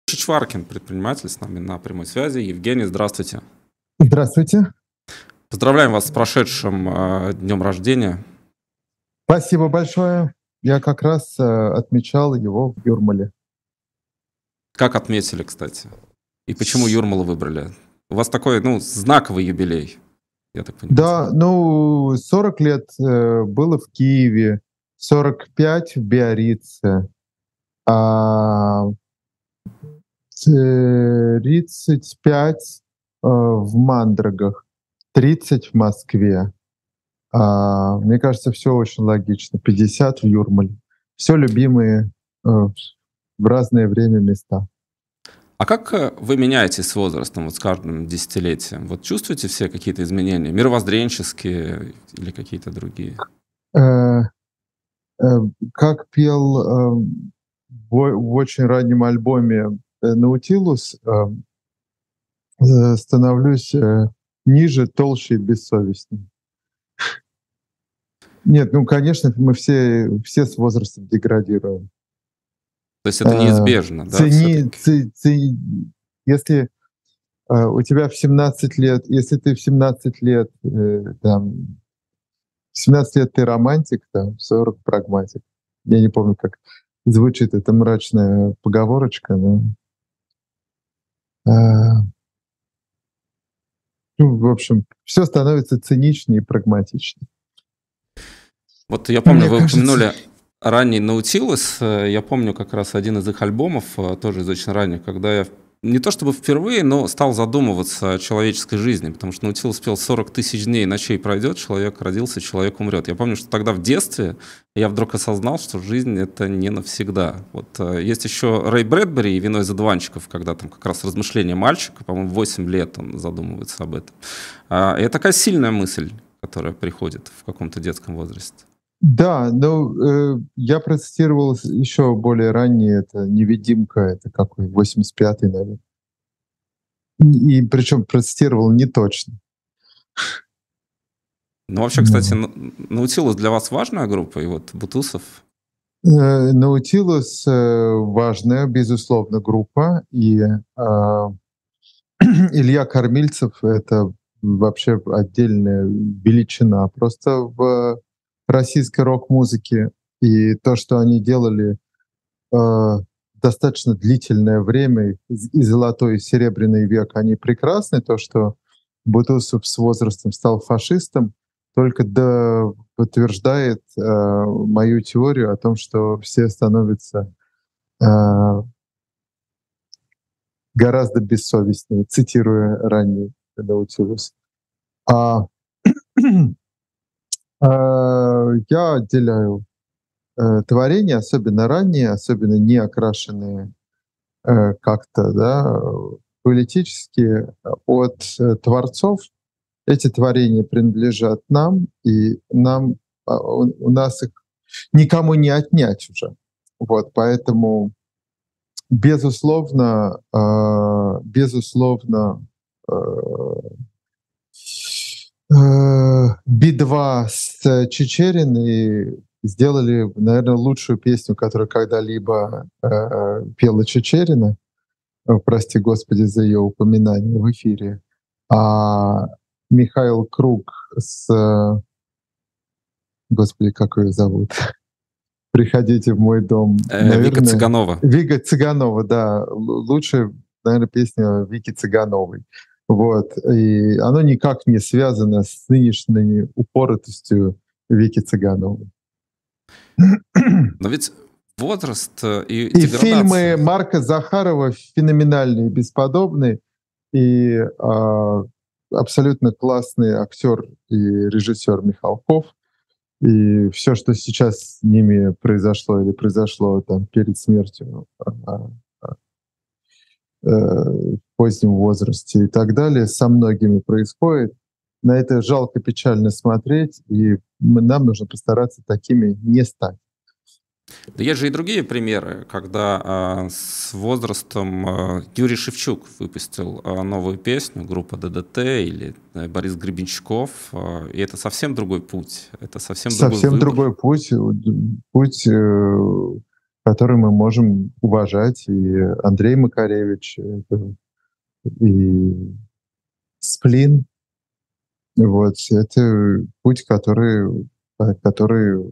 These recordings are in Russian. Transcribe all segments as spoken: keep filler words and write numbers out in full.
Шваркин, предприниматель, с нами на прямой связи. Евгений, здравствуйте. Здравствуйте. Поздравляем вас с прошедшим э, днем рождения. Спасибо большое. Я как раз э, отмечал его в Юрмале. Как отметили, кстати? И почему Юрмалу выбрали? У вас такой, ну, знаковый юбилей, я так понимаю. Да, ну, сорок лет э, было в Киеве, сорок пять в Биаррице, а тридцать пять э, в Мандрагах, тридцать в Москве. А, мне кажется, все очень логично. пятьдесят в Юрмале. Все любимые э, в разное время места. А как э, вы меняетесь с возрастом, вот с каждым десятилетием? Вот чувствуете все какие-то изменения, мировоззренческие или какие-то другие? Э, э, Как пел э, в в очень раннем альбоме э, Наутилус, э, э, становлюсь э, ниже, толще и бессовестнее. Нет, ну, конечно, мы все все с возрастом деградируем. То есть это Э, неизбежно, да, цени все-таки? цы цы Если э, у тебя в семнадцать лет, если ты в семнадцать лет, э, там, в семнадцать лет ты романтик, там, в сорок прагматик. Я не помню, как звучит эта мрачная поговорочка, но а, ну, в общем, все становится циничнее и прагматичнее. Вот я помню, Мне вы кажется. упомянули ранний Наутилус. Э, Я помню как раз один из их альбомов, э, тоже из очень ранних, когда я в- не то чтобы впервые, но стал задумываться о человеческой жизни, потому что Наутилус пел сорок тысяч дней, ночей пройдет, человек родился, человек умрет. Я помню, что тогда в детстве я вдруг осознал, что жизнь — это не навсегда. Вот э, есть еще Рэй Брэдбери и «Вино из одуванчиков», когда там как раз размышления мальчика, по-моему, в восемь лет он задумывается об этом. А, и это такая сильная мысль, которая приходит в каком-то детском возрасте. Да, ну, э, я процитировал еще более ранние, это «Невидимка», это какой, восемьдесят пятый, наверное. И причем процитировал не точно. Ну, вообще, кстати, Ну. Н- Наутилус для вас важная группа, и вот Бутусов. Э, Наутилус э, важная, безусловно, группа, и а, Илья Кормильцев — это вообще отдельная величина просто в российской рок-музыке. И то, что они делали э, достаточно длительное время, и и золотой, и серебряный век, они прекрасны. То, что Бутусов с возрастом стал фашистом, только да подтверждает э, мою теорию о том, что все становятся э, гораздо бессовестнее, цитируя ранний Наутилус. А, а, я отделяю э, творения, особенно ранние, особенно не окрашенные э, как-то, да, политически, от э, творцов. Эти творения принадлежат нам, и нам а, у, у нас их никому не отнять уже. Вот, поэтому, безусловно, э, безусловно, э, Э, Би два с Чичериной сделали, наверное, лучшую песню, которую когда-либо э, пела Чичерина. Э, Прости Господи за ее упоминание в эфире. А Михаил Круг с... э, Господи, как ее зовут? «Приходите в мой дом». Э, Вика Наверное, Цыганова. Вика Цыганова, да. Л- Лучшая, наверное, песня Вики Цыгановой. Вот. И оно никак не связано с нынешней упоротостью Вики Цыгановой. Но ведь возраст э, и И фильмы деградация. Марка Захарова феноменальные, бесподобные. И а, абсолютно классный актер и режиссер Михалков. И все, что сейчас с ними произошло или произошло там перед смертью, а, э, в позднем возрасте и так далее, со многими происходит. На это жалко, печально смотреть, и мы- нам нужно постараться такими не стать. Да есть же и другие примеры, когда а, с возрастом а, Юрий Шевчук выпустил а, новую песню, группа Д Д Т или э, Борис Гребенщиков, а, и это совсем другой путь, это совсем другой Совсем выбор. другой путь, э, путь э, который мы можем уважать. И Андрей Макаревич, это, и Сплин. Вот. Это путь, который, э, который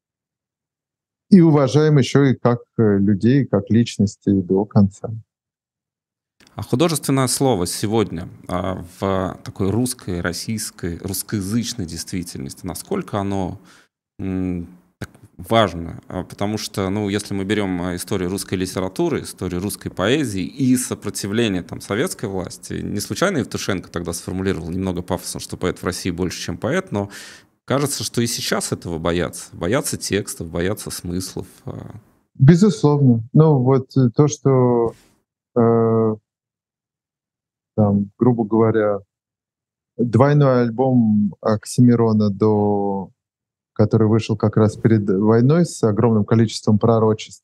и уважаем еще и как э, людей, как личностей до конца. А художественное слово сегодня а, в такой русской, российской, русскоязычной действительности, насколько оно м, так важно? А, Потому что, ну, если мы берем а, историю русской литературы, историю русской поэзии и сопротивление там советской власти, не случайно Евтушенко тогда сформулировал немного пафосно, что поэт в России больше, чем поэт, но кажется, что и сейчас этого боятся. Боятся текстов, боятся смыслов. а. Безусловно. Ну вот э, то, что э, там, грубо говоря, двойной альбом Оксимирона, до, который вышел как раз перед войной с огромным количеством пророчеств,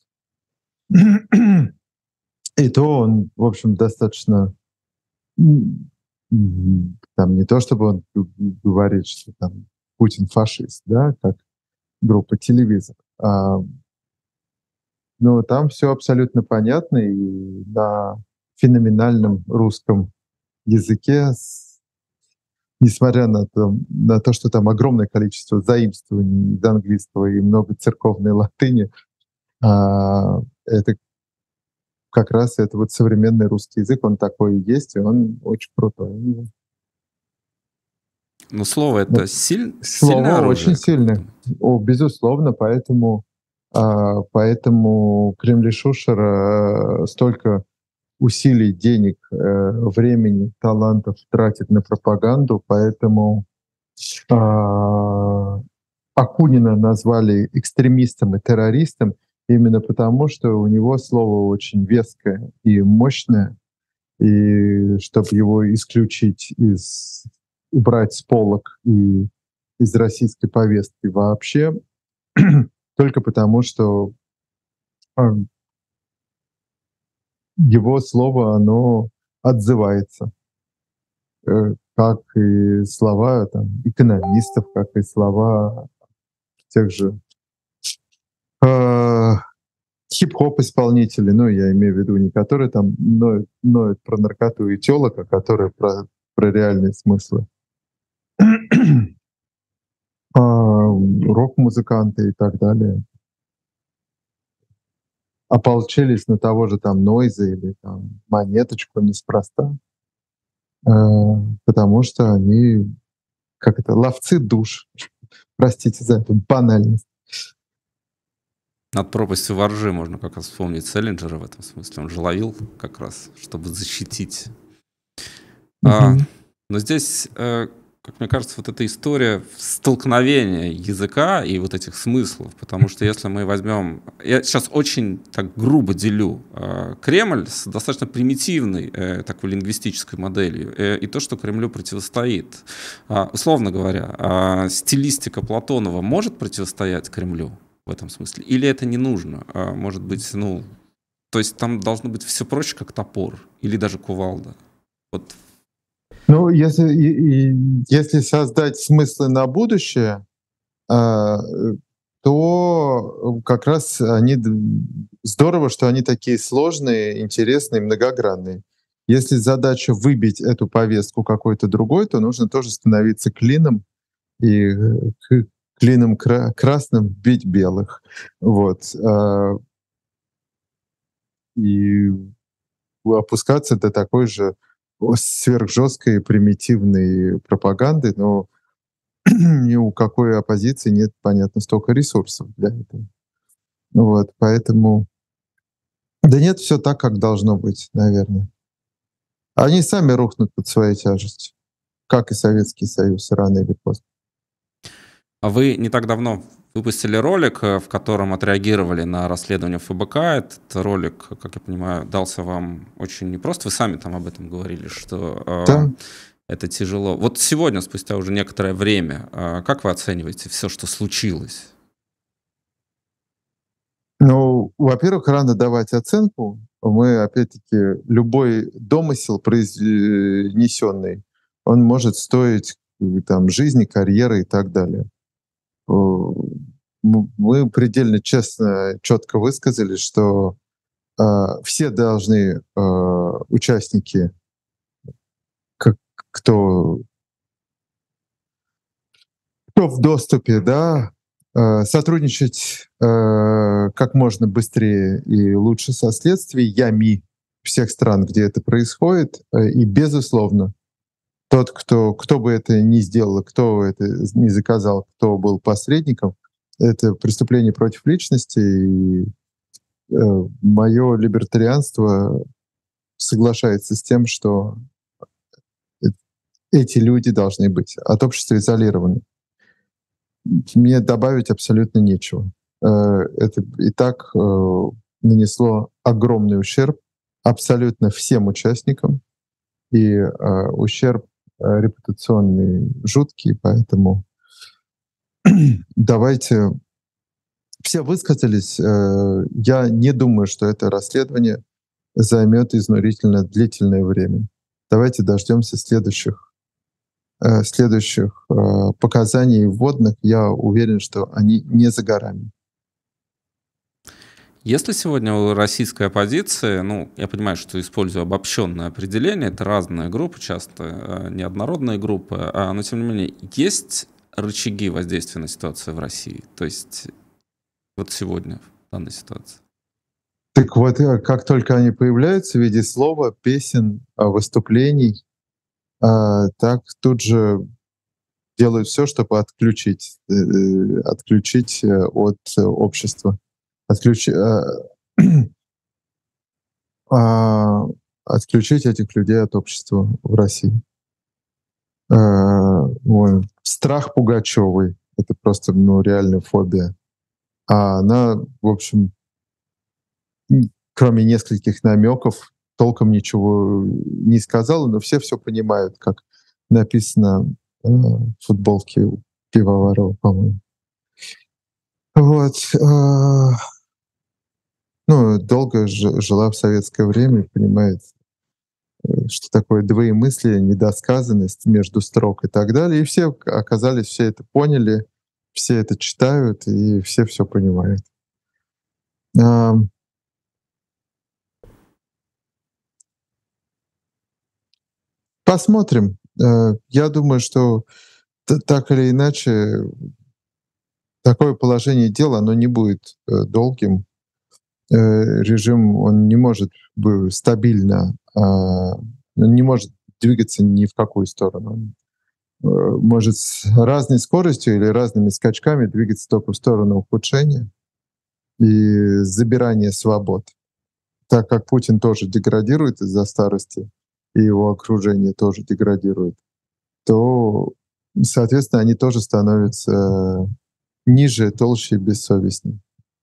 и то он, в общем, достаточно м, м, там не то чтобы он г- г- говорит, что там Путин фашист, да, как группа телевизор. А, но там все абсолютно понятно, и на феноменальном русском языке, с- несмотря на то, на то, что там огромное количество заимствований из английского и много церковной латыни, а, это как раз это вот современный русский язык, он такой и есть, и он очень крутой. И, Но слово это ну, силь- сильное слово очень оружие, как вы сильное. думаете? О, безусловно, поэтому, а, поэтому Кремль и Шушера э, столько усилий, денег, э, времени, талантов тратит на пропаганду, поэтому а, Акунина назвали экстремистом и террористом именно потому, что у него слово очень веское и мощное, и чтобы его исключить из, убрать с полок и из российской повестки вообще, только потому, что а, его слово, оно отзывается, э, как и слова там, экономистов, как и слова тех же э, хип-хоп исполнителей, ну, я имею в виду не которые там ноют, ноют про наркоту и телок, а которые про, про реальные смыслы. А, рок-музыканты и так далее ополчились на того же там Нойза или там Монеточку неспроста, э, потому что они, как это, ловцы душ. Простите за эту банальность. Над пропастью воржи можно как раз вспомнить Селлинджера в этом смысле. Он же ловил как раз, чтобы защитить. А, Мгм. но здесь, э, как мне кажется, вот эта история столкновения языка и вот этих смыслов, потому что если мы возьмем... Я сейчас очень так грубо делю э, Кремль с достаточно примитивной э, такой лингвистической моделью э, и то, что Кремлю противостоит. А, условно говоря, а, стилистика Платонова может противостоять Кремлю в этом смысле? Или это не нужно? А, может быть, ну... То есть там должно быть все проще, как топор, или даже кувалда. Вот. Ну, если, и- и если создать смыслы на будущее, а, э, то как раз они д- здорово, что они такие сложные, интересные, многогранные. Если задача выбить эту повестку какой-то другой, то нужно тоже становиться клином и э, к- клином кра- красным бить белых. Вот. а, И опускаться до такой же сверхжесткой примитивной пропаганды, но ни у какой оппозиции нет, понятно, столько ресурсов для этого. Ну вот, поэтому да нет, все так, как должно быть, наверное. Они сами рухнут под своей тяжестью, как и Советский Союз, рано или поздно. А вы не так давно выпустили ролик, э, в котором отреагировали на расследование ФБК. Этот ролик, как я понимаю, дался вам очень непросто. Вы сами там об этом говорили, что Да. э, это тяжело. Вот сегодня, спустя уже некоторое время, э, как вы оцениваете все, что случилось? Ну, во-первых, рано давать оценку. Мы, опять-таки, любой домысел, произнесенный, он может стоить э, там жизни, карьеры и так далее. Э, мы предельно честно, четко высказали, что э, все должны, э, участники, как, кто, кто в доступе, да, э, сотрудничать э, как можно быстрее и лучше со следствиями всех стран, где это происходит. Э, и, безусловно, тот, кто, кто бы это ни сделал, кто это не заказал, кто был посредником, это преступление против личности. И э, мое либертарианство соглашается с тем, что э- эти люди должны быть от общества изолированы. Мне добавить абсолютно нечего. Э, это и так э, нанесло огромный ущерб абсолютно всем участникам, и э, ущерб э, репутационный жуткий, поэтому давайте все высказались. Э, я не думаю, что это расследование займет изнурительно длительное время. Давайте дождемся следующих э, следующих э, показаний вводных. Я уверен, что они не за горами. Если сегодня у российской оппозиции, ну, я понимаю, что использую обобщенное определение, это разные группы, часто э, неоднородные группы, а, но тем не менее есть рычаги воздействия на ситуацию в России, то есть вот сегодня в данной ситуации. Так вот, э, как только они появляются в виде слова, песен, а, выступлений, а, так тут же делают все, чтобы отключить, э, э, отключить э, от э, общества, отключи, а, а, отключить этих людей от общества в России. А, ой, страх Пугачевой — это просто, ну, реальная фобия. А она, в общем, м, кроме нескольких намеков, толком ничего не сказала, но все все понимают, как написано э, в футболке у Пивоварова, по-моему. Вот. а, Ну, долго ж- жила в советское время, и понимает, э, что такое двоемыслие, недосказанность между строк и так далее. И все к- оказались, все это поняли, все это читают, и все все понимают. А, Посмотрим. Э, Я думаю, что т- так или иначе такое положение дел, оно не будет э, долгим. Э, Режим, он не может бы стабильно, а, он не может двигаться ни в какую сторону. Он э, может с разной скоростью или разными скачками двигаться только в сторону ухудшения и забирания свобод. Так как Путин тоже деградирует из-за старости, и его окружение тоже деградирует, то, соответственно, они тоже становятся ниже, толще и бессовестнее.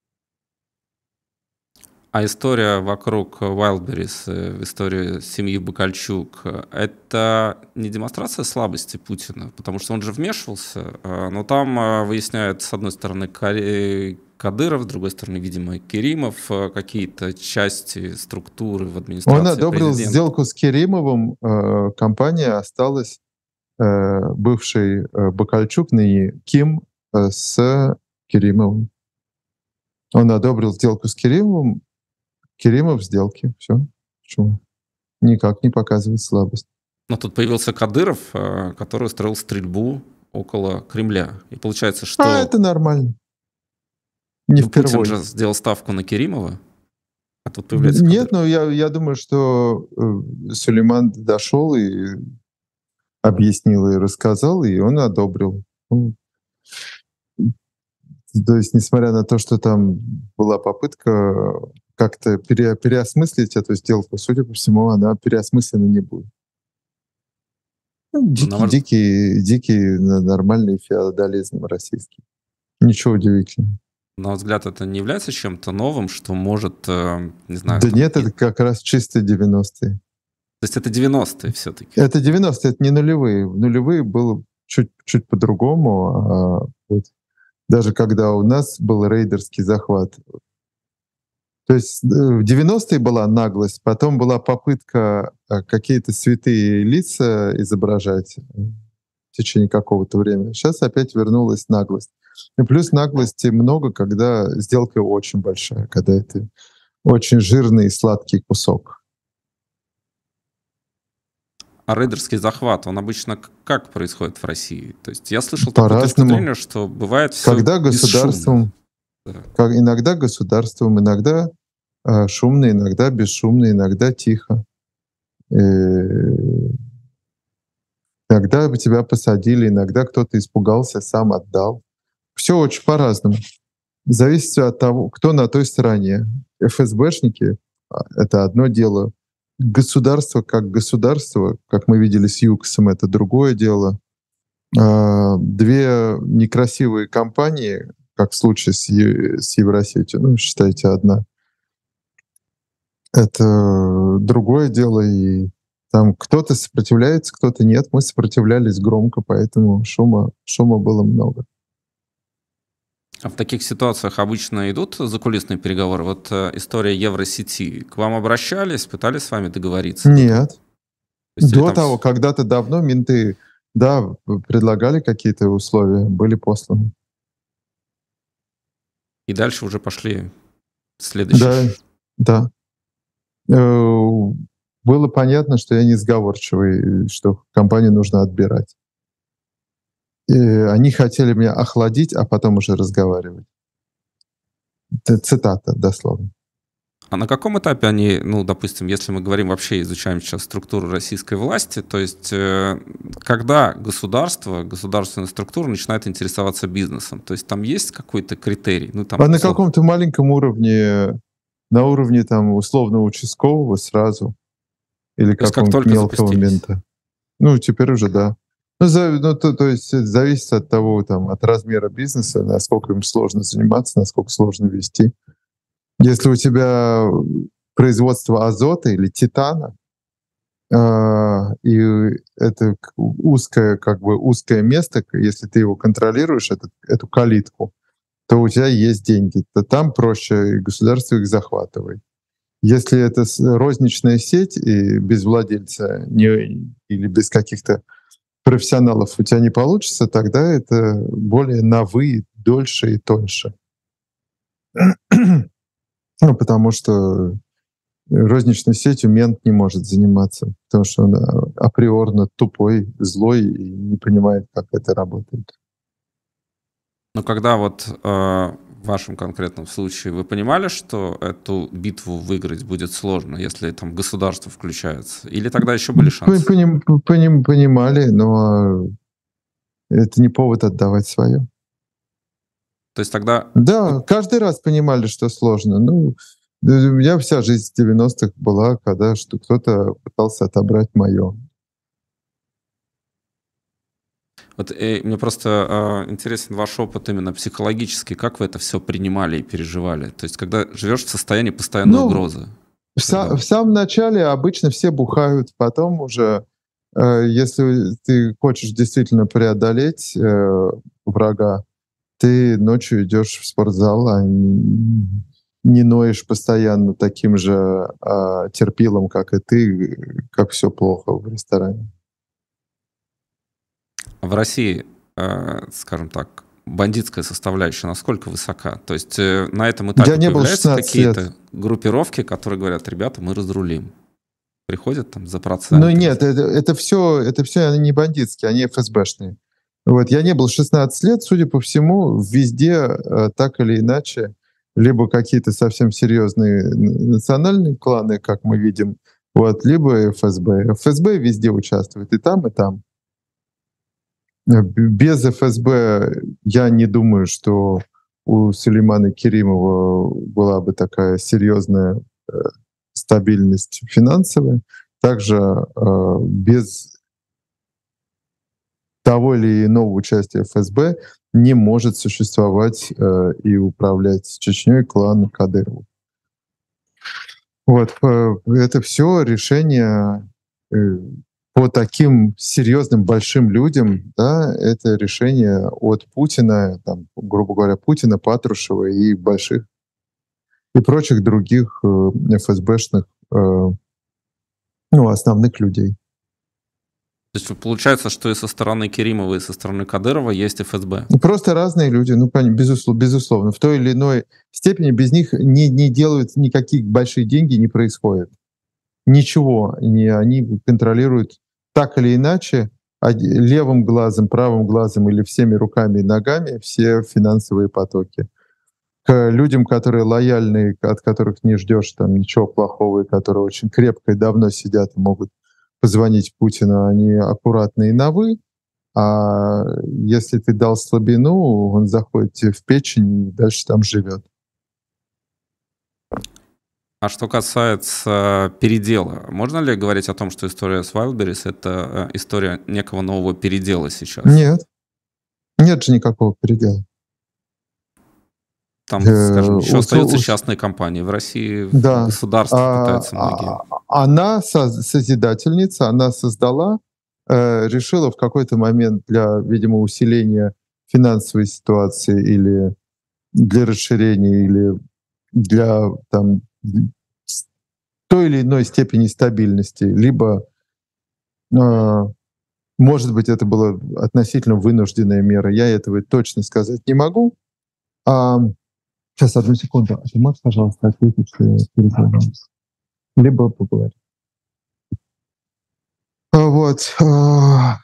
А история вокруг Wildberries, э, история семьи Бакальчук, э, это не демонстрация слабости Путина, потому что он же вмешивался, э, но там э, выясняют, с одной стороны, Кари- Кадыров, с другой стороны, видимо, Керимов, э, какие-то части структуры в Он администрации одобрил президента. сделку с Керимовым. э, Компания осталась, э, бывший э, Бакальчук, ныне Ким, э, с Керимовым. Он одобрил сделку с Керимовым, Керимов в сделке. Все. Почему? Никак не показывает слабость. Но тут появился Кадыров, э, который устроил стрельбу около Кремля. И получается, А что это нормально. Не ну, Путин же впервой. сделал ставку на Керимова, а тут появляется Нет, Кадыров. но я, я думаю, что э, Сулейман дошел и объяснил, и рассказал, и он одобрил. Ну, то есть, несмотря на то, что там была попытка как-то пере, переосмыслить эту сделку, судя по всему, она переосмыслена не будет. Ну, На дикий, ваш дикий, дикий н- нормальный феодализм российский. Ничего удивительного. На ваш взгляд, это не является чем-то новым, что может, э, не знаю, Да там... нет, и- это как раз чисто девяностые. То есть это девяностые все-таки. Это девяностые, это не нулевые. В нулевые было чуть, чуть по-другому. А вот даже когда у нас был рейдерский захват. То есть э, в девяностые была наглость, потом была попытка э, какие-то святые лица изображать э, в течение какого-то времени. Сейчас опять вернулась наглость. И плюс наглости много, когда сделка очень большая, когда это очень жирный и сладкий кусок. А рейдерский захват, он обычно к как происходит в России? То есть я слышал такую точку По-разному. зрения, что бывает всё Когда бесшумно. государством, Да. как иногда государством, иногда, э, шумно, иногда бесшумно, иногда тихо. Э, иногда бы тебя посадили, иногда кто-то испугался, сам отдал. Всё очень по-разному. Зависит от того, кто на той стороне. ФСБшники, а, это одно дело. Государство как государство, как мы видели с ЮКОСом, это другое дело. А, две некрасивые компании, как в случае с Е с Евросетью, ну, считайте, одна это другое дело, и там кто-то сопротивляется, кто-то нет. Мы сопротивлялись громко, поэтому шума шума было много. А в таких ситуациях обычно идут закулисные переговоры? Вот, э, история Евросети. К вам обращались, пытались с вами договориться до того? Нет. То есть или До там того, вс когда-то давно менты, да, п предлагали какие-то условия, были посланы. И дальше уже пошли следующий Да, ш да. Э, было понятно, что я несговорчивый, и что компанию нужно отбирать. И они хотели меня охладить, а потом уже разговаривать. Это цитата дословно. А на каком этапе они, ну, допустим, если мы говорим, вообще изучаем сейчас структуру российской власти, то есть, э, когда государство, государственная структура начинает интересоваться бизнесом? То есть там есть какой-то критерий? Ну, там, А на условно каком-то маленьком уровне, на уровне там условного участкового сразу или То есть как какого-нибудь только мелкого запустились? мента. Ну, теперь уже да. Ну, за ну, то то есть это зависит от того, там, от размера бизнеса, насколько им сложно заниматься, насколько сложно вести. Если у тебя производство азота или титана, а, и это к узкое, как бы узкое место, к если ты его контролируешь, этот эту калитку, то у тебя есть деньги. То там проще, и государство их захватывает. Если это с розничная сеть и без владельца, не или без каких-то профессионалов у тя не получится, тогда это более на "вы", дольше и тоньше. Ну, потому что розничной сетью мент не может заниматься, потому что он, а, априорно тупой, злой и не понимает, как это работает. Но когда вот, э, в вашем конкретном случае вы понимали, что эту битву выиграть будет сложно, если там государство включается, или тогда еще были М, по шансы? поним поним понимали, но это не повод отдавать своё. То есть тогда Да, ну каждый раз понимали, что сложно. Ну, д у меня вся жизнь с девяностых была, когда что кто-то пытался отобрать моё. Вот, э, мне просто, э, интересен ваш опыт именно психологический. Как вы это всё принимали и переживали? То есть когда живешь в состоянии постоянной Ну, угрозы, в когда са в вот самом начале обычно все бухают, потом уже, э, если ты хочешь действительно преодолеть, э, врага, ты ночью идёшь в спортзал, а н не ноешь постоянно таким же, а, терпилом, как и ты, как всё плохо в ресторане. В России, э, скажем так, бандитская составляющая насколько высока? То есть, э, на этом Я этапе не был появляются шестнадцать лет. какие-то группировки, которые говорят: "Ребята, мы разрулим"? Приходят там за Ну проценты или нет, за это это всё это всё они не бандитские, они эфэсбэшные. Вот. Я не был шестнадцать лет, судя по всему, везде, э, так или иначе либо какие-то совсем серьезные н национальные кланы, как мы видим, вот, либо ФСБ. ФСБ везде участвует и там, и там. Э, б без ФСБ я не думаю, что у Сулеймана Керимова была бы такая серьезная, э, стабильность финансовая. Также, э, без того или иного участия ФСБ не может существовать, э, и управлять Чечнёй клан Кадыровых. Вот, э, это всё решение, э, по таким серьезным большим людям, да, это решение от Путина, там, грубо говоря, Путина, Патрушева и больших и прочих других, э, эфэсбэшных, э ну, основных людей. То есть получается, что и со стороны Керимова, и со стороны Кадырова есть эф эс бэ? Ну, просто разные люди, ну, понятно, безусловно, безусловно. В той или иной степени без них не, не делают никакие большие деньги, не происходит. Ничего. Не, они контролируют так или иначе оди- левым глазом, правым глазом или всеми руками и ногами все финансовые потоки. К людям, которые лояльны, от которых не ждешь там ничего плохого, и которые очень крепко и давно сидят и могут позвонить Путину, они аккуратные на «вы», а если ты дал слабину, он заходит тебе в печень и дальше там живет. А что касается передела, можно ли говорить о том, что история с Wildberries — это э, история некого нового передела сейчас? Нет, нет же никакого предела. Там, скажем, Э, еще ус- остаются ус- частные компании. В России Да. государство А, пытается многие. а, она соз- созидательница, она создала, э, решила в какой-то момент для, видимо, усиления финансовой ситуации или для расширения, или для там, с- той или иной степени стабильности, либо, э, может быть, это была относительно вынужденная мера. Я этого точно сказать не могу. А, сейчас, одну секунду. А ты можешь, пожалуйста, ответить, что я перезвонился? Либо поговорить. А, Вот. а,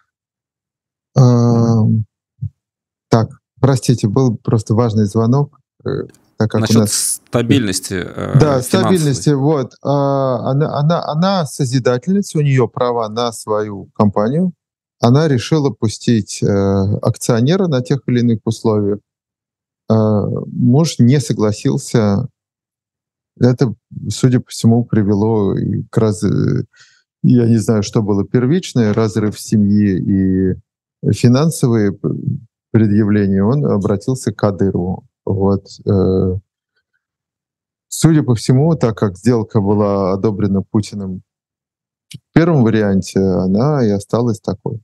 ам, Так, простите, был просто важный звонок, э, так как у Насчет нас... стабильности Да, э, стабильности. финансовой. Вот. а, Она, она, она созидательница, у нее права на свою компанию. Она решила пустить э, акционера на тех или иных условиях. А, Муж не согласился. Это, судя по всему, привело и к раз... э, я не знаю, что было первичное, разрыв семьи и финансовые п- предъявления. Он обратился к Кадырову. Вот. э, Судя по всему, так как сделка была одобрена Путиным в первом варианте, она и осталась такой.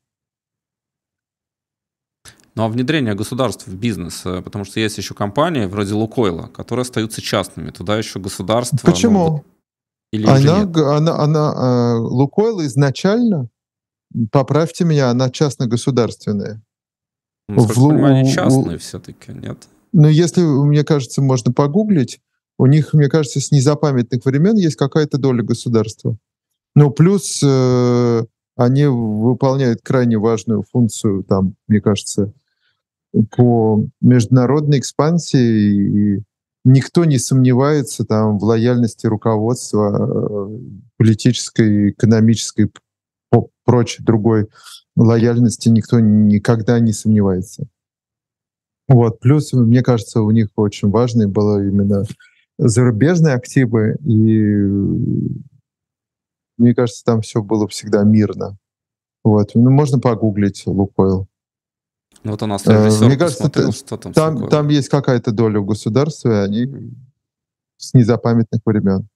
Ну а внедрение государств в бизнес, э, потому что есть еще компании вроде Лукойла, которые остаются частными. Туда еще государство, ну вот, Почему? или уже Она, нет. г- она, она э, Лукойл изначально, поправьте меня, она частно-государственная. В, Насколько я понимаю, они Лу- у- частные все-таки, нет? Ну, если, мне кажется, можно погуглить, у них, мне кажется, с незапамятных времен есть какая-то доля государства. Ну, плюс э, они выполняют крайне важную функцию, там, мне кажется, по международной экспансии, и никто не сомневается там в лояльности руководства, э, политической, экономической, по- прочей другой лояльности никто никогда не сомневается. Вот. Плюс, мне кажется, у них очень важные было именно зарубежные активы, и мне кажется, там все было всегда мирно. Вот. Ну, можно погуглить «Лукойл». Ну, вот у нас Э, режиссер Мне кажется, т- посмотрел, что там с там, там Лукойлом. есть какая-то доля в государстве, и они с незапамятных времен.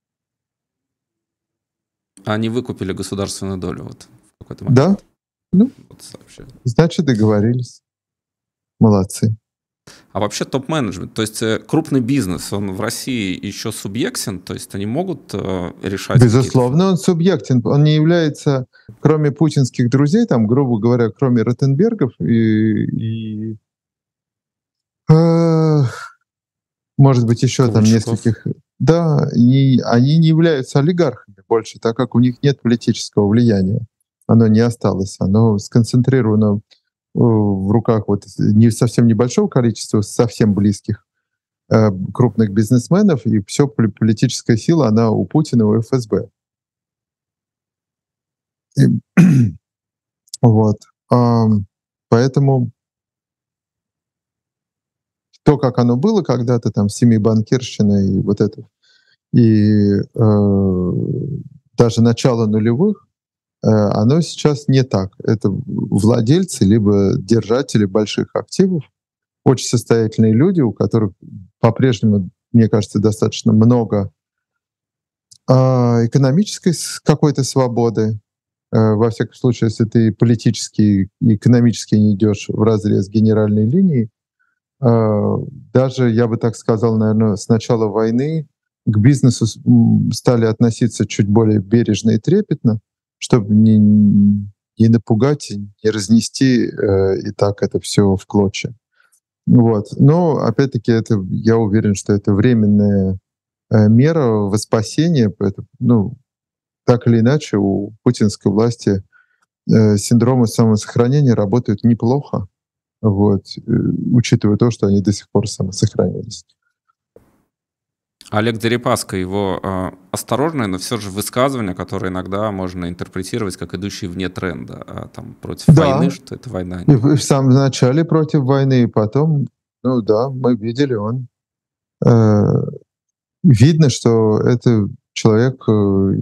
Они выкупили государственную долю вот в какой-то Да? момент. Ну, Вот сообщили. значит, договорились. Молодцы. А вообще топ-менеджмент, то есть э, крупный бизнес, он в России еще субъектен, то есть они могут э, решать какие-то... Безусловно, он субъектен. Он не является, кроме путинских друзей, там, грубо говоря, кроме Ротенбергов и, и, э, может быть, еще там Ковальчуков. нескольких. Да, и они не являются олигархами больше, так как у них нет политического влияния. Оно не осталось. Оно сконцентрировано э, в руках вот не совсем небольшого количества совсем близких э, крупных бизнесменов, и все политическая сила, она у Путина, у эф эс бэ. И, вот. Ам, Поэтому то, как оно было когда-то, там, семибанкирщина и вот это, и э, даже начало нулевых, э, оно сейчас не так. Это владельцы либо держатели больших активов, очень состоятельные люди, у которых по-прежнему, мне кажется, достаточно много а, экономической с- какой-то свободы. Э, Во всяком случае, если ты политически и экономически не идешь в разрез генеральной линии, а, даже, я бы так сказал, наверное, с начала войны к бизнесу с- м, стали относиться чуть более бережно и трепетно, чтобы не, не напугать, не разнести э, и так это все в клочья. Вот. Но опять-таки это, я уверен, что это временная э, мера во спасение. Поэтому, ну, так или иначе, у путинской власти э, синдромы самосохранения работают неплохо, вот, э, учитывая то, что они до сих пор самосохранились. Олег Дерипаска, его э, осторожное, но все же высказывания, которые иногда можно интерпретировать как идущие вне тренда, а, там, против войны, Да, что это война. и в в самом начале против войны, и потом, ну да, мы видели, он э, видно, что это человек э,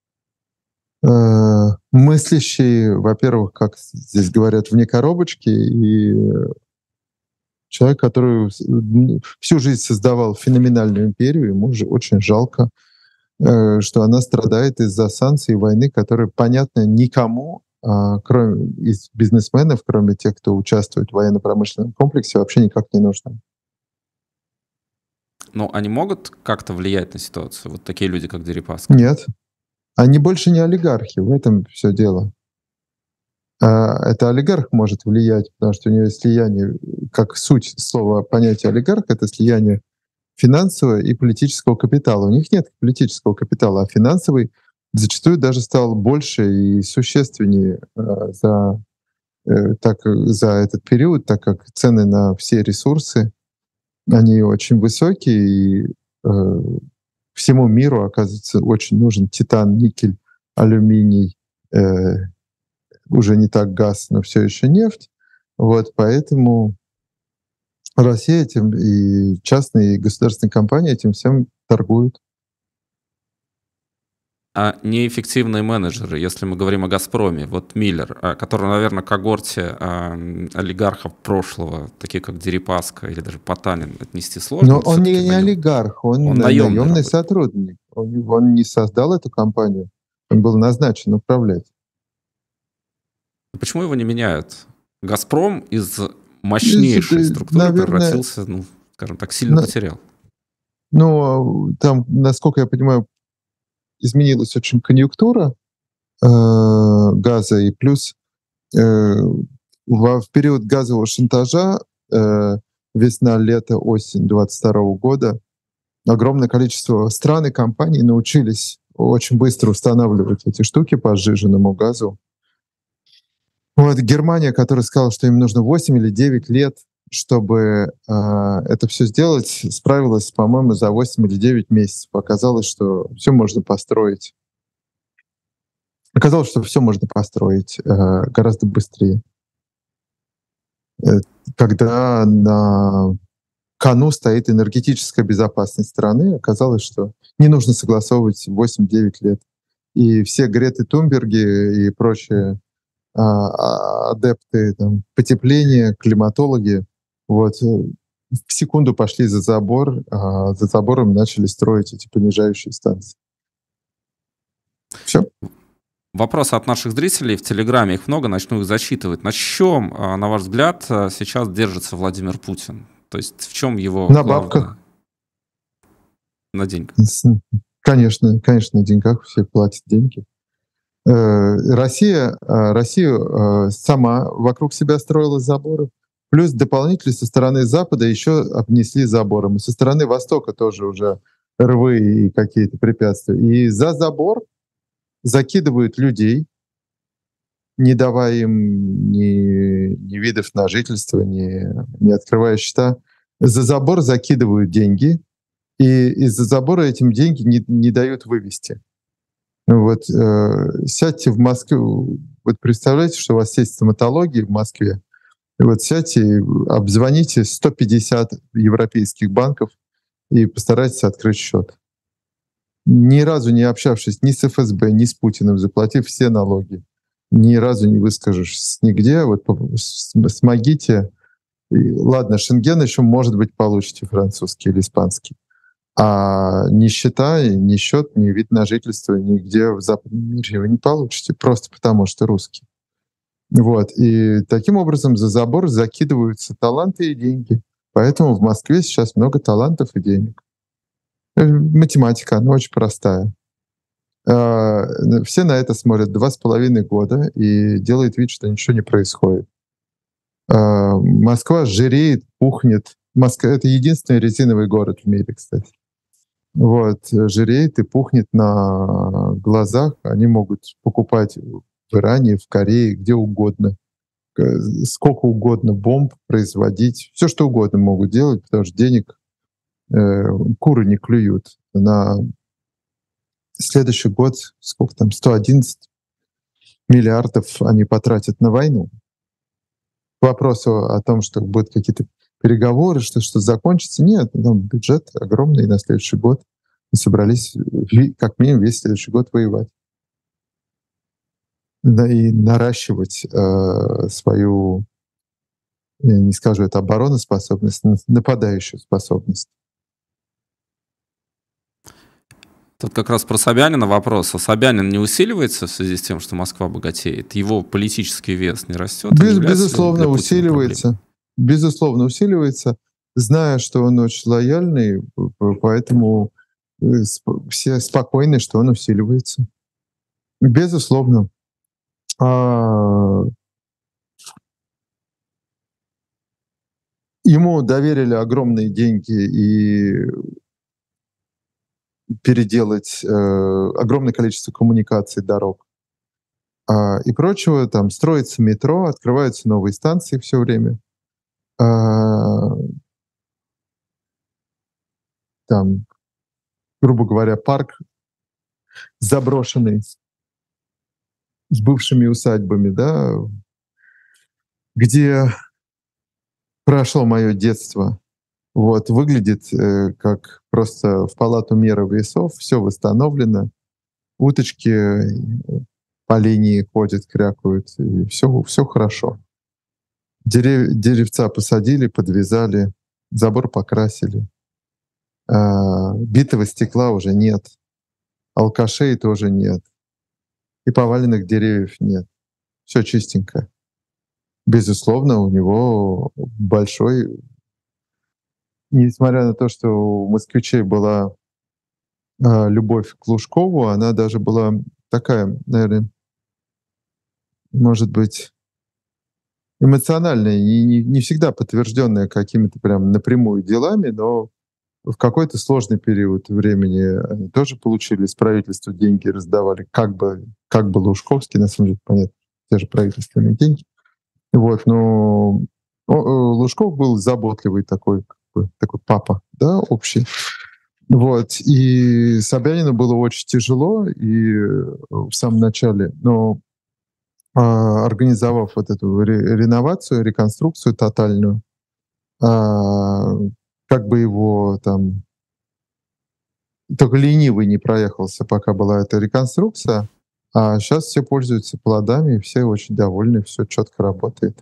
э, мыслящий, во-первых, как здесь говорят, вне коробочки, и человек, который с- м, всю жизнь создавал феноменальную империю, ему же очень жалко, э, что она страдает из-за санкций и войны, которые, понятно, никому, а, кроме из бизнесменов, кроме тех, кто участвует в военно-промышленном комплексе, вообще никак не нужны. Но они могут как-то влиять на ситуацию? Вот такие люди, как Дерипаска. Нет, они больше не олигархи, в этом все дело. А, это олигарх может влиять, потому что у него есть слияние, как суть слова понятия олигарх — это слияние финансового и политического капитала. У них нет политического капитала, а финансовый зачастую даже стал больше и существеннее э, за, э, так, э, за этот период, так как цены на все ресурсы, они очень высокие, и э, всему миру, оказывается, очень нужен титан, никель, алюминий, э, уже не так газ, но все еще нефть. Вот, поэтому Россия этим и частные, и государственные компании этим всем торгуют. А неэффективные менеджеры, если мы говорим о «Газпроме», вот Миллер, а, который, наверное, к когорте а, м, олигархов прошлого, такие как Дерипаска или даже Потанин, отнести сложно, Но это он все-таки не, не наем. олигарх, он Он на- наемный наемный работник. сотрудник. Он, он не создал эту компанию, он был назначен управлять. Почему его не меняют? «Газпром» из Из- мощнейшей э, структуры Наверное, превратился, ну, скажем так, сильно на- потерял. ну, там, насколько я понимаю, изменилась очень конъюнктура э, газа, и плюс э, во, в период газового шантажа э, весна, лето, осень двадцать второго года огромное количество стран и компаний научились очень быстро устанавливать эти штуки по сжиженному газу. Вот Германия, которая сказала, что им нужно восемь или девять лет, чтобы э, это все сделать, справилась, по-моему, за восемь или девять месяцев. Оказалось, что все можно построить. Оказалось, что все можно построить э, гораздо быстрее. Э, Когда на кону стоит энергетическая безопасность страны, оказалось, что не нужно согласовывать восемь-девять лет. И все Греты Тунберги и прочие а, а, адепты там, потепления, климатологи, вот, э, в секунду пошли за забор, а за забором начали строить эти понижающие станции. Все. Вопросы от наших зрителей в Телеграме, их много, начну их зачитывать. На чем, а, на ваш взгляд, а, сейчас держится Владимир Путин? То есть в чем его На главное бабках. на деньгах? С- Конечно, конечно, на деньгах все платят деньги. Э, Россия, э, Россия э, сама вокруг себя строила заборы, плюс дополнительно со стороны Запада еще обнесли забором, и со стороны Востока тоже уже рвы и какие-то препятствия. И за забор закидывают людей, не давая им ни, ни видов на жительство, ни, не открывая счета. За забор закидывают деньги, и из-за забора этим деньги не, не дают вывести. Ну вот, э, сядьте в Москве, вот представляете, что у вас есть стоматология в Москве, и вот сядьте, и обзвоните сто пятьдесят европейских банков и постарайтесь открыть счет. Ни разу не общавшись ни с эф эс бэ, ни с Путиным, заплатив все налоги, ни разу не выскажешь нигде, вот поп- с- смогите. И ладно, Шенген еще, может быть, получите французский или испанский. А ни счета, ни счет, ни вид на жительство нигде в западном мире вы не получите, просто потому что русский. Вот. И таким образом за забор закидываются таланты и деньги. Поэтому в Москве сейчас много талантов и денег. Э, Математика, она очень простая. А, все на это смотрят два с половиной года и делают вид, что ничего не происходит. А, Москва жиреет, пухнет. Москва — это единственный резиновый город в мире, кстати. Вот, э, жиреет и пухнет на глазах. Они могут покупать в Иране, в Корее, где угодно, э, сколько угодно бомб производить. Все что угодно могут делать, потому что денег э, куры не клюют. На следующий год сколько там, сто одиннадцать миллиардов они потратят на войну. К вопросу о том, что будут какие-то переговоры, что что закончится. Нет, там бюджет огромный на следующий год. Мы собрались ви как минимум весь следующий год воевать. Да и наращивать, э, свою, я не скажу, это обороноспособность, но нападающую способность. Тут как раз про Собянина вопрос. А Собянин не усиливается в связи с тем, что Москва богатеет? Его политический вес не растет? Не Без является ли он безусловно, для Путина проблемой? усиливается. Безусловно, усиливается, зная, что он очень лояльный, п п поэтому, э, сп все спокойны, что он усиливается. Безусловно. А Ему доверили огромные деньги и переделать, э, огромное количество коммуникаций, дорог, а, и прочего. Там строится метро, открываются новые станции все время. А, там, грубо говоря, парк заброшенный с бывшими усадьбами, да, где прошло мое детство. Вот, выглядит, э, как просто в палату меры весов, все восстановлено. Уточки, э, по линии ходят, крякают, и все всё хорошо. Дерев деревца посадили, подвязали, забор покрасили. А, битого стекла уже нет, алкашей тоже нет, и поваленных деревьев нет. Все чистенько. Безусловно, у него большой, несмотря на то, что у москвичей была, а, любовь к Лужкову, она даже была такая, наверное, может быть, эмоциональная и не не всегда подтвержденная какими-то прям напрямую делами, но в какой-то сложный период времени они тоже получили из правительства деньги, раздавали, как бы как бы Лужковский, на самом деле, понятно, те же правительственные деньги. Вот, но о о Лужков был заботливый такой, как бы такой папа, да, общий. Вот, и Собянину было очень тяжело, и э, в самом начале, но, а, организовав вот эту ре реновацию, реконструкцию тотальную, а, как бы его там только ленивый не проехался, пока была эта реконструкция, а сейчас все пользуются плодами, и все очень довольны, все четко работает.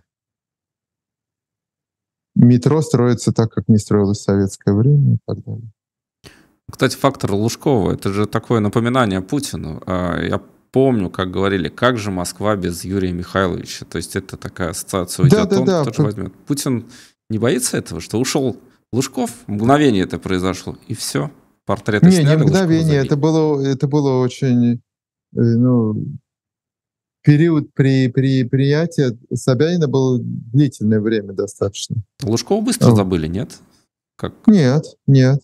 Метро строится так, как не строилось в советское время и так далее. Кстати, фактор Лужкова — это же такое напоминание Путину. А, Я помню, как говорили, как же Москва без Юрия Михайловича. То есть это такая ассоциация уйдет, он Да-да-да, тоже п возьмет. Путин не боится этого, что ушел Лужков, мгновение это произошло, и все. Портреты не, не сняли, Лужкова мгновение, это забили. было это было очень, э, ну, период при при приятия Собянина было длительное время достаточно. Лужкова быстро А, забыли, нет? Как? нет, нет,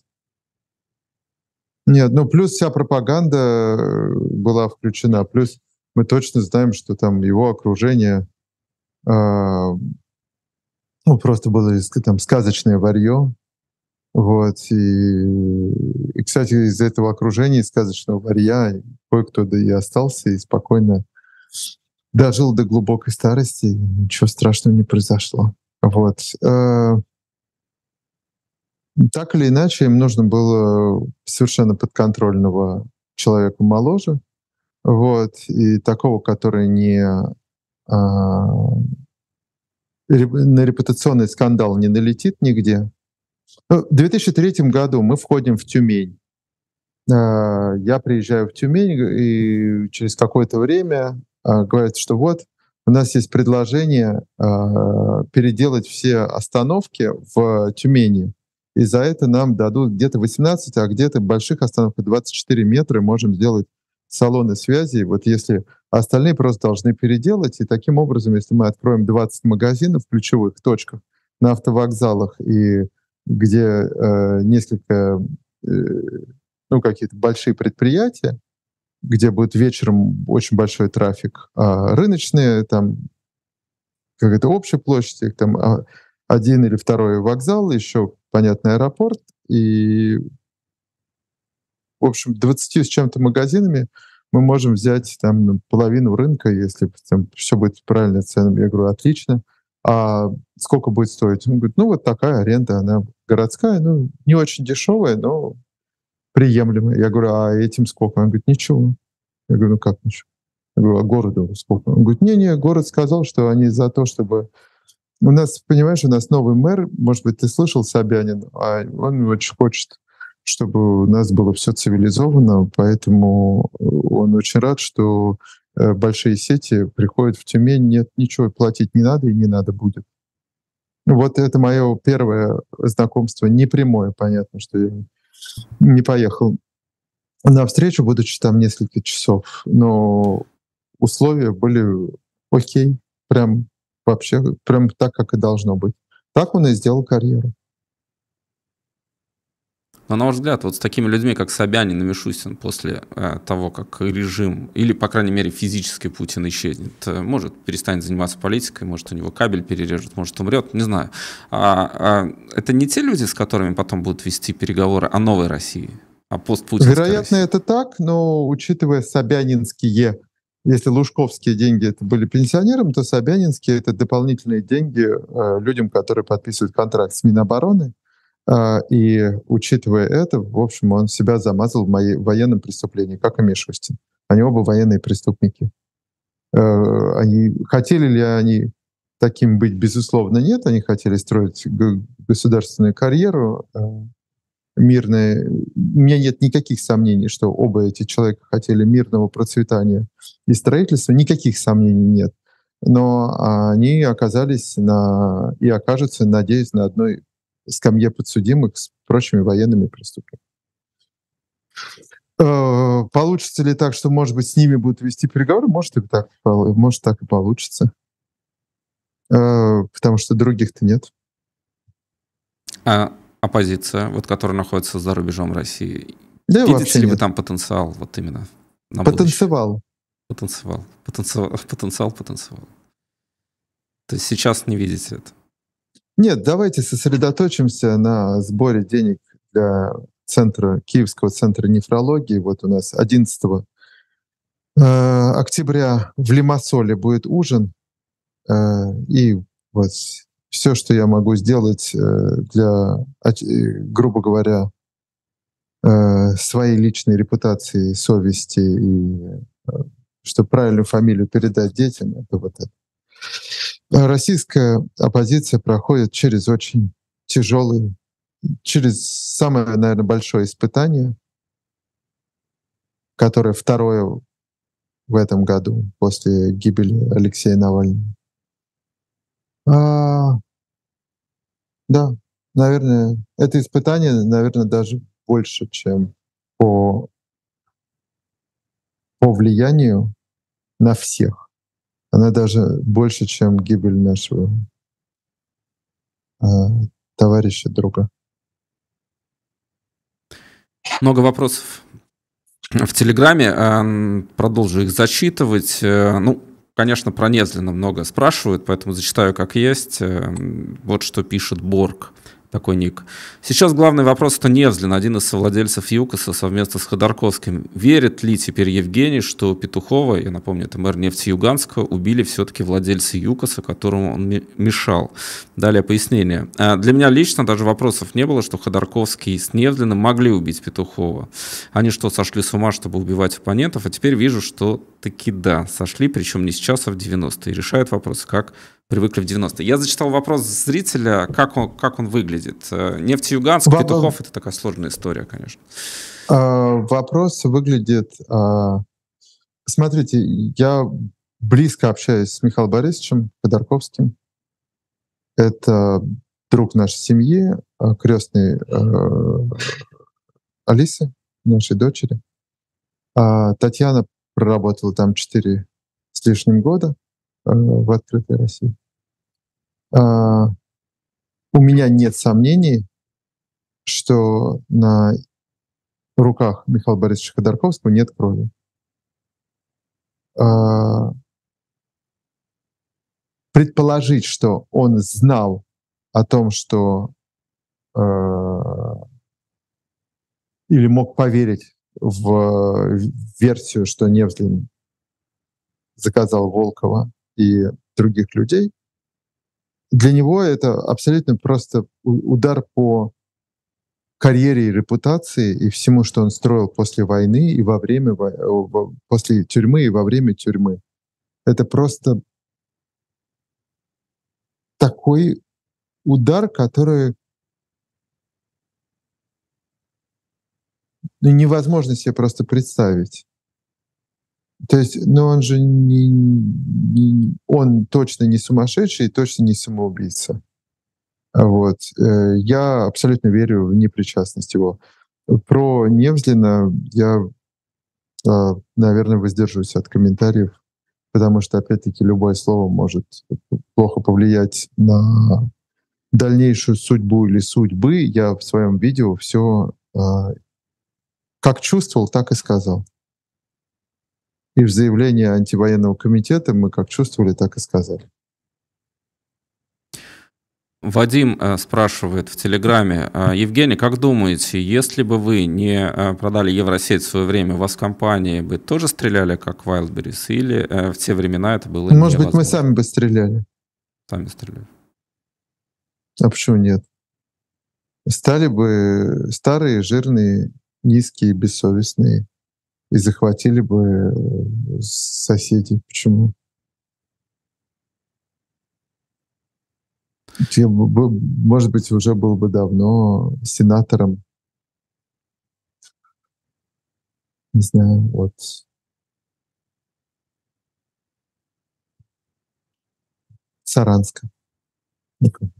нет. Ну, плюс вся пропаганда, э, была включена. Плюс мы точно знаем, что там его окружение, а, ну, просто было ск там сказочное варьё. Вот, и и, кстати, из этого окружения, из сказочного варья кое-кто да и остался, и спокойно дожил до глубокой старости, и ничего страшного не произошло. Вот. Э, так или иначе, им нужно было совершенно подконтрольного человека моложе, вот, и такого, который не, а, реп на репутационный скандал не налетит нигде. Ну, в две тысячи третьем году мы входим в Тюмень. А, я приезжаю в Тюмень, и через какое-то время, а, говорят, что вот у нас есть предложение, а, переделать все остановки в Тюмени, и за это нам дадут где-то восемнадцать, а где-то в больших остановках двадцать четыре метра, можем сделать салоны связи. Вот если остальные просто должны переделать, и таким образом, если мы откроем двадцать магазинов в ключевых точках на автовокзалах и где э, несколько, э, ну, какие-то большие предприятия, где будет вечером очень большой трафик, а рыночные, там, какая-то общая площадь, их там а, один или второй вокзал, еще, понятно, аэропорт, и, в общем, двадцатью с чем-то магазинами мы можем взять там ну, половину рынка, если там все будет с правильной ценами. Я говорю, отлично. А сколько будет стоить? Он говорит, ну вот такая аренда, она городская, ну не очень дешевая, но приемлемая. Я говорю, а этим сколько? Он говорит, ничего. Я говорю, ну как ничего? Я говорю, а городу сколько? Он говорит, не-не, город сказал, что они за то, чтобы... У нас, понимаешь, у нас новый мэр, может быть, ты слышал, Собянин, а он очень хочет, чтобы у нас было все цивилизованно, поэтому он очень рад, что э, большие сети приходят в Тюмень, нет, ничего платить не надо и не надо будет. Вот это мое первое знакомство, непрямое, понятно, что я не поехал на встречу, будучи там несколько часов, но условия были окей, прям вообще, прям так, как и должно быть. Так он и сделал карьеру. Но, на ваш взгляд, вот с такими людьми, как Собянин и Мишустин, после э, того, как режим, или, по крайней мере, физически Путин исчезнет, э, может, перестанет заниматься политикой, может, у него кабель перережет, может, умрет, не знаю. А, а, это не те люди, с которыми потом будут вести переговоры о новой России, о постпутинской Вероятно, России? это так, но учитывая собянинские, если лужковские деньги это были пенсионерам, то собянинские это дополнительные деньги э, людям, которые подписывают контракт с Минобороны. А, и учитывая это, в общем, он себя замазал в моей военном преступлении, как и Мишустин. Они оба военные преступники. Э, они, хотели ли они таким быть? Безусловно, нет. Они хотели строить г- государственную карьеру э, мирное. У меня нет никаких сомнений, что оба эти человека хотели мирного процветания и строительства. Никаких сомнений нет. Но они оказались на и окажутся, надеюсь, на одной скамье подсудимых с прочими военными преступниками. Э, Получится ли так, что, может быть, с ними будут вести переговоры? Может, и так, пол- может, так и получится. Э, Потому что других-то нет. А оппозиция, вот, которая находится за рубежом России, Да, видите вообще ли вы нет. там потенциал вот именно на будущее? Потанцевал. Потенциал, потенциал, потенциал, потенциал. То есть сейчас не видите это? Нет, давайте сосредоточимся на сборе денег для центра, Киевского центра нефрологии. Вот у нас одиннадцатого э, октября в Лимассоле будет ужин. Э, и вот все, что я могу сделать э, для, оч- э, грубо говоря, э, своей личной репутации, совести и э, чтобы правильную фамилию передать детям, это вот это. А Российская оппозиция проходит через очень тяжелый, через самое, наверное, большое испытание, которое второе в этом году после гибели Алексея Навального. А, да, наверное, это испытание, наверное, даже больше, чем по, по влиянию на всех. Она даже больше, чем гибель нашего а, товарища, друга. Много вопросов в Телеграме. ам, Продолжу их зачитывать. Э, Ну, конечно, про Невзлина много спрашивают, поэтому зачитаю как есть. Эм, Вот что пишет Борг. Такой ник. Сейчас главный вопрос, это Невзлин, один из совладельцев ЮКОСа совместно с Ходорковским. Верит ли теперь Евгений, что Петухова, я напомню, это мэр Нефтеюганска, убили все-таки владельцы ЮКОСа, которому он ми- мешал? Далее пояснение. А, Для меня лично даже вопросов не было, что Ходорковский с Невзлиным могли убить Петухова. Они что, сошли с ума, чтобы убивать оппонентов? А теперь вижу, что таки да, сошли, причем не сейчас, а в девяностые. И решают вопрос, как привыкли в девяностые. Я зачитал вопрос зрителя, как он, как он выглядит. Э, Нефтеюганск, Во- Петухов — это такая сложная история, конечно. а, Вопрос выглядит... а, Смотрите, я близко общаюсь с Михаилом Борисовичем Ходорковским. Это друг нашей семьи, а, крестный э, Алисы, нашей дочери. А Татьяна проработала там четыре с лишним года, э, в «Открытой России». А, у меня нет сомнений, что на руках Михаила Борисовича Ходорковского нет крови. А предположить, что он знал о том, что э, или мог поверить в версию, что Невзлин заказал Волкова и других людей, для него это абсолютно просто у- удар по карьере и репутации и всему, что он строил после войны и во время вой- э, во- после тюрьмы и во время тюрьмы. Это просто такой удар, который ну, невозможно себе просто представить. То есть, ну он же не, не- он точно не сумасшедший и точно не самоубийца. А вот. Э, Я абсолютно верю в непричастность его. Про Невзлина я, а, наверное, воздержусь от комментариев, потому что, опять-таки, любое слово может плохо повлиять на дальнейшую судьбу или судьбы. Я в своем видео все как чувствовал, так и сказал. И в заявлении антивоенного комитета мы как чувствовали, так и сказали. Вадим э, спрашивает в Телеграме: э, Евгений, как думаете, если бы вы не э, продали Евросеть в свое время, вас в компании бы тоже стреляли, как Wildberries, или э, в те времена это было Может быть, мы невозможно? сами бы стреляли. Сами стреляли. А почему нет? Стали бы старые, жирные, низкие, бессовестные и захватили бы э, соседей. Почему? Я бы- бы- может быть, уже был бы давно сенатором, не знаю, вот Саранска. Ну-ка,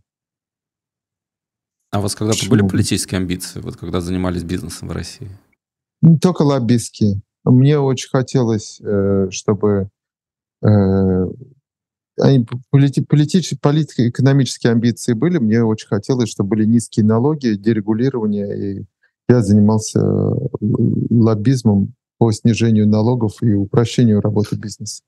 А у вас когда-то были почему бы? политические амбиции, вот когда занимались бизнесом в России? Не только лоббистские. Мне очень хотелось, э, чтобы э, они п- полити- политич- политико-экономические амбиции были. Мне очень хотелось, чтобы были низкие налоги, дерегулирование. И я занимался э, л- лоббизмом по снижению налогов и упрощению работы бизнеса.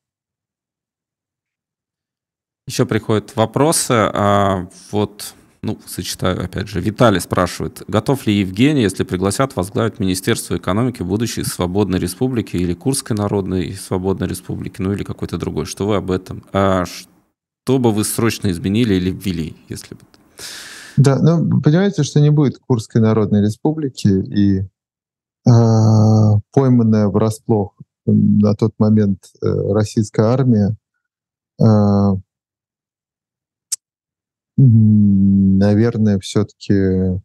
Еще приходят вопросы. А, вот, ну, зачитаю опять же. Виталий спрашивает: готов ли Евгений, если пригласят, возглавить Министерство экономики будущей свободной республики или Курской народной свободной республики, ну или какой-то другой? Что вы об этом? А что бы вы срочно изменили или ввели, если бы? Да, ну, понимаете, что не будет Курской Народной Республики, и а, пойманная врасплох м, на тот момент э, российская армия, а, м, наверное, все-таки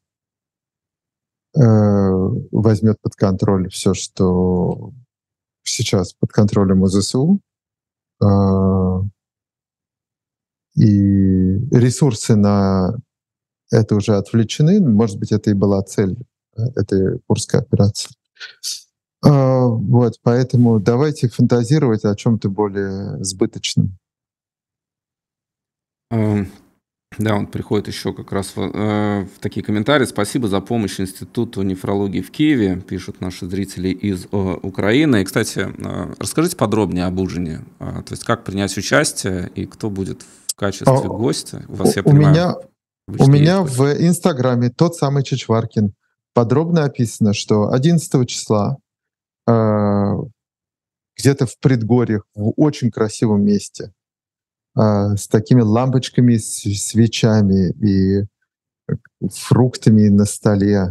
возьмет под контроль все, что сейчас под контролем у ЗСУ, а, и ресурсы на это уже отвлечены. Может быть, это и была цель э, этой Курской операции. А, вот, поэтому давайте фантазировать о чем-то более сбыточном. Эм, Да, он приходит еще как раз в, э, в такие комментарии. Спасибо за помощь Институту нефрологии в Киеве, пишут наши зрители из э, Украины. И, кстати, э, расскажите подробнее об ужине. Э, то есть как принять участие и кто будет в А, качестве гостя. У вас, у, я у понимаю, меня, у обычно есть меня гость. в Инстаграме тот самый Чичваркин подробно описано, что одиннадцатого числа э, где-то в предгорьях, в очень красивом месте, э, с такими лампочками, с свечами и фруктами на столе,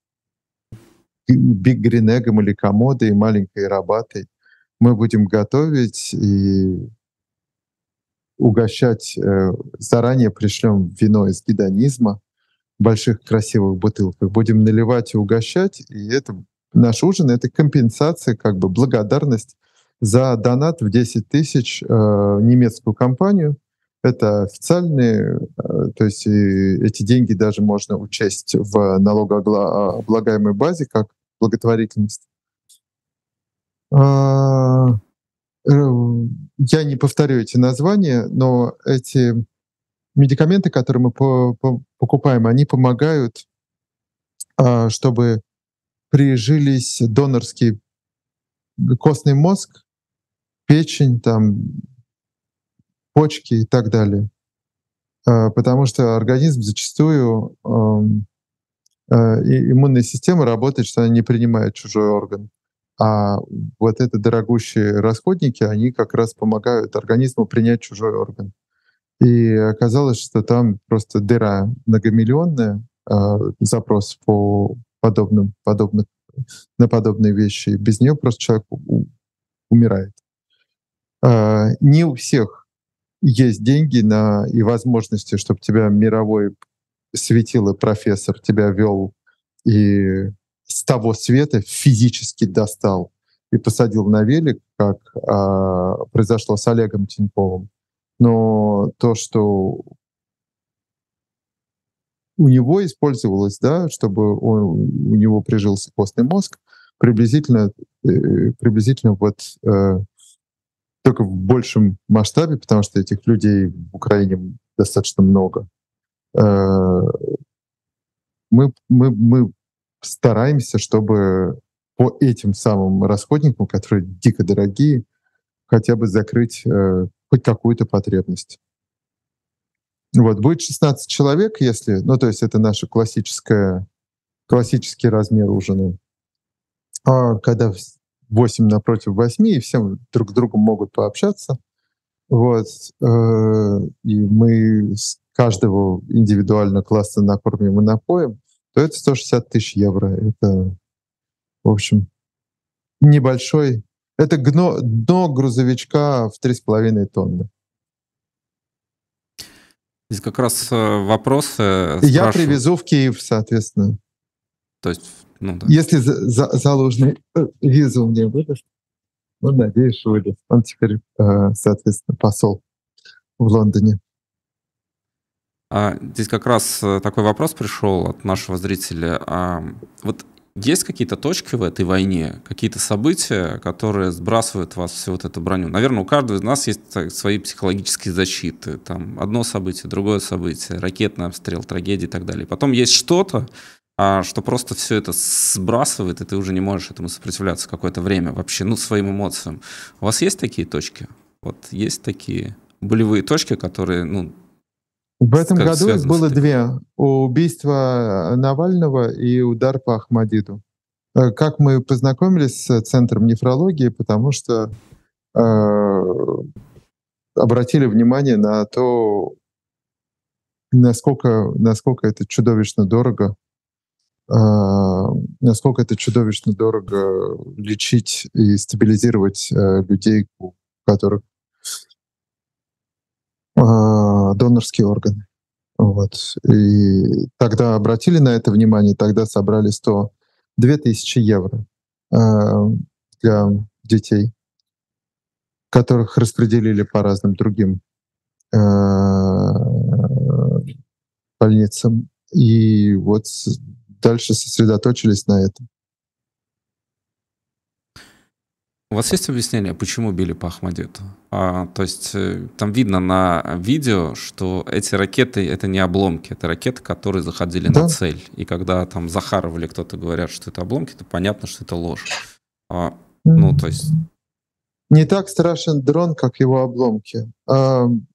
Биг Гринегом или Комодой, маленькой Рабатой. Мы будем готовить и угощать. Э, заранее пришлем вино из гедонизма в больших красивых бутылках. Будем наливать и угощать. И это наш ужин — это компенсация, как бы благодарность за донат в десять тысяч э, немецкую компанию. Это официальные, э, то есть и эти деньги даже можно учесть в налогооблагаемой базе как благотворительность. А, э, я не повторю эти названия, но эти медикаменты, которые мы по по покупаем, они помогают, а, чтобы прижились донорский костный мозг, печень, там, почки и так далее. А, потому что организм зачастую, ам, э, и иммунная система работает, что она не принимает чужой орган. А вот это дорогущие расходники, они как раз помогают организму принять чужой орган. И оказалось, что там просто дыра многомиллионная, а, запрос по подобным подобных на подобные вещи. Без нее просто человек у умирает. А, не у всех есть деньги на и возможности, чтобы тебя мировой светило профессор тебя вел и с того света физически достал и посадил на велик, как, а, произошло с Олегом Тиньковым. Но то, что у него использовалось, да, чтобы он у него прижился костный мозг, приблизительно, э, приблизительно вот, э, только в большем масштабе, потому что этих людей в Украине достаточно много. Э, мы мы мы стараемся, чтобы по этим самым расходникам, которые дико дорогие, хотя бы закрыть, э, хоть какую-то потребность. Вот. Будет шестнадцать человек, если, ну, то есть это наша классическая классический размер ужина. А когда вс восемь напротив восьми, и все друг с другом могут пообщаться, вот, э, и мы с каждого индивидуально классно накормим и напоим, то это сто шестьдесят тысяч евро. Это, в общем, небольшой это гно дно грузовичка в три с половиной тонны. Здесь как раз, э, вопросы И я спрашивают. привезу в Киев, соответственно. То есть, ну да. Если за за Залужный, э, визу мне выдаст, ну, надеюсь, что выдаст. Он теперь, э, соответственно, посол в Лондоне. А, здесь как раз, э, такой вопрос пришел от нашего зрителя. Ам, вот есть какие-то точки в этой войне, какие-то события, которые сбрасывают вас всю вот эту броню? Наверное, у каждого из нас есть та свои психологические защиты. Там одно событие, другое событие, ракетный обстрел, трагедия и так далее. Потом есть что-то, а, что просто все это сбрасывает, и ты уже не можешь этому сопротивляться какое-то время вообще, ну, своим эмоциям. У вас есть такие точки? Вот есть такие болевые точки, которые, ну, В этом как году их связаны с было этой? две: убийство, э, Навального и удар по Ахмадиту. Э, как мы познакомились с Центром нефрологии? Потому что, э, обратили внимание на то, насколько насколько это чудовищно дорого, а, насколько это чудовищно дорого лечить и стабилизировать, э, людей, у которых а, донорские органы. Вот. И тогда обратили на это внимание, тогда собрали сто две тысячи евро, а, для детей, которых распределили по разным другим, а, больницам. И вот с дальше сосредоточились на этом. У вас есть объяснение, почему били по Ахмадиту? А, то есть э, там видно на видео, что эти ракеты — это не обломки, это ракеты, которые заходили на Да. цель. И когда там Захаров или кто-то говорят, что это обломки, то понятно, что это ложь. А, ну, то есть, Не так страшен дрон, как его обломки. Ам,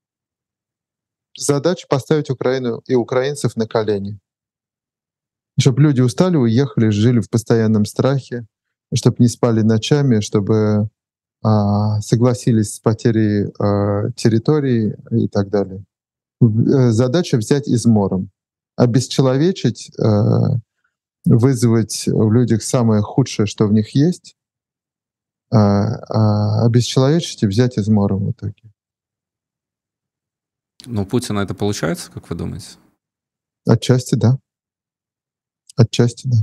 задача поставить Украину и украинцев на колени. Чтобы люди устали, уехали, жили в постоянном страхе, чтобы не спали ночами, чтобы, а, согласились с потерей, а, территории и так далее. В э, задача взять измором, обесчеловечить, э, вызвать в людях самое худшее, что в них есть, а, а, обесчеловечить и взять измором в итоге. ну, у Путина это получается, как вы думаете? Отчасти да. Отчасти да.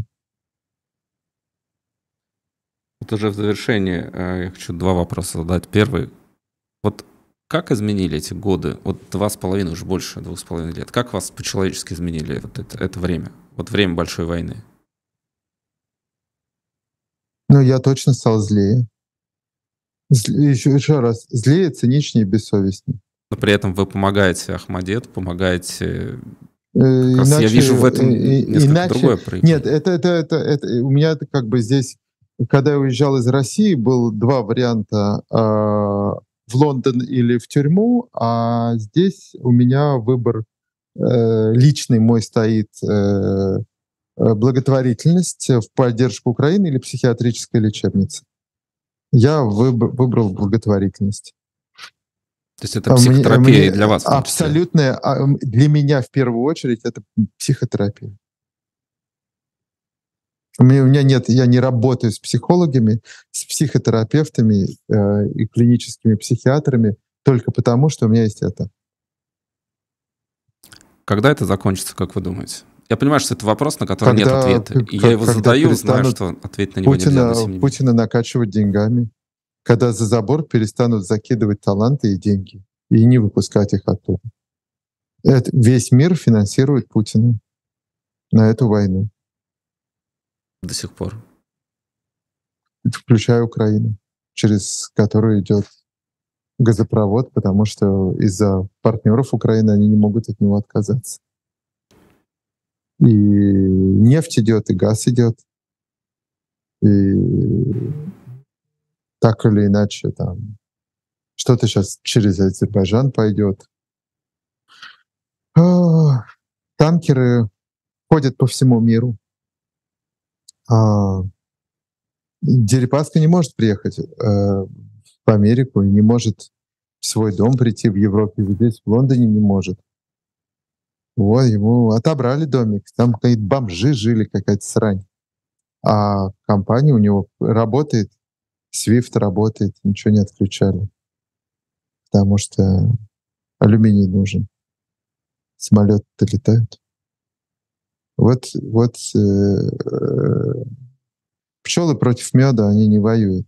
Вот уже в завершении э, я хочу два вопроса задать. Первый. Вот как изменили эти годы? Вот два с половиной, уже больше двух с половиной лет. Как вас по-человечески изменили вот это, это время? Вот время большой войны. Ну, я точно стал злее. Зл еще еще раз: злее, циничнее и бессовестнее. Но при этом вы помогаете Ахмадет, помогаете Э, Как раз я иначе, вижу в э, этом и несколько иначе другое нет, проявление. это это это это у меня это как бы здесь, когда я уезжал из России, был два варианта: а, в Лондон или в тюрьму, а здесь у меня выбор, э, личный мой стоит, э, э, благотворительность в поддержку Украины или психиатрическая лечебница. Я выбр выбрал благотворительность. То есть это А мне психотерапия мне и для вас в том числе? абсолютная, а, м, для меня в первую очередь это, м, психотерапия. У меня у меня нет, я не работаю с психологами, с психотерапевтами, э, и клиническими психиатрами только потому, что у меня есть это. Когда это закончится, как вы думаете? Я понимаю, что это вопрос, на который нет Когда ответа. п И я ка его когда задаю, зная, перестанут что ответить на него нельзя, но Путина тем не менее. Путина накачивать деньгами, когда за забор перестанут закидывать таланты и деньги и не выпускать их оттуда. Эт весь мир финансирует Путина на эту войну. До сих пор. Включая Украину, через которую идет газопровод, потому что из-за партнеров Украины они не могут от него отказаться. И нефть идет, и газ идет. И так или иначе там что-то сейчас через Азербайджан пойдет. А, танкеры ходят по всему миру. А, Дерипаска не может приехать, э, в Америку и не может в свой дом прийти в Европе, здесь, в Лондоне не может. Ой, ему отобрали домик, там какие-то бомжи жили, какая-то срань. А компания у него работает, свифт работает, ничего не отключали. Потому что алюминий нужен. Самолеты-то летают. Вот вот, э, пчелы против меда, они не воюют.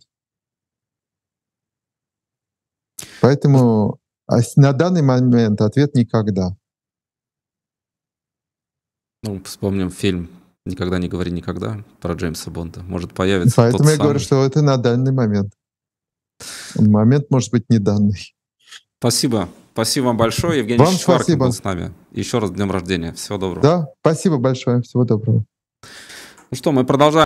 Поэтому, а с на данный момент ответ — никогда. Ну, вспомним фильм "Никогда не говори никогда" про Джеймса Бонда. Может появиться тот Поэтому я говорю, самый. что это на данный момент. Момент может быть не данный. Спасибо. Спасибо вам большое. Евгений Вам Шишваркин был спасибо. с нами. Еще раз с днем рождения. Всего доброго. Да, спасибо большое. Всего доброго. Ну что, мы продолжаем.